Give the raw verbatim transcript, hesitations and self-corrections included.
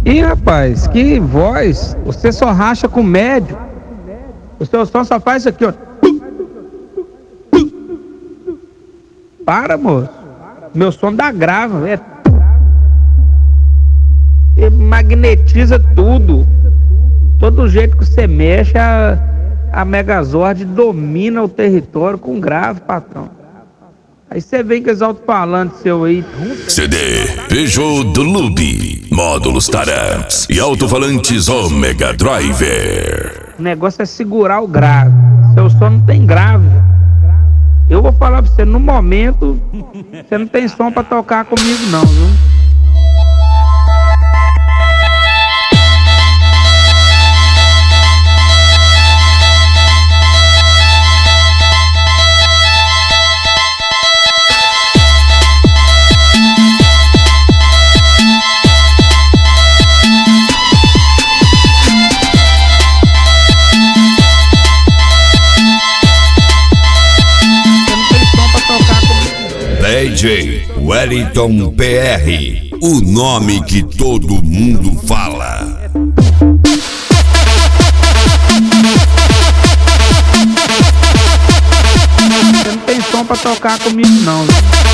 Ih, rapaz, que voz! Você só racha com médio. O seu som só faz isso aqui, ó. Para, moço. Meu som dá grave, é. E magnetiza tudo. Todo jeito que você mexe, a, a Megazord domina o território com grave, patrão. Aí você vem com os alto-falantes seu aí. C D Peugeot do Lube, módulos Taramps e alto-falantes Omega Driver. O negócio é segurar o grave. Seu som não tem grave. Eu vou falar pra você, no momento, você não tem som pra tocar comigo não, viu? D J Wellington P R, o nome que todo mundo fala. Você não tem som pra tocar comigo não, viu?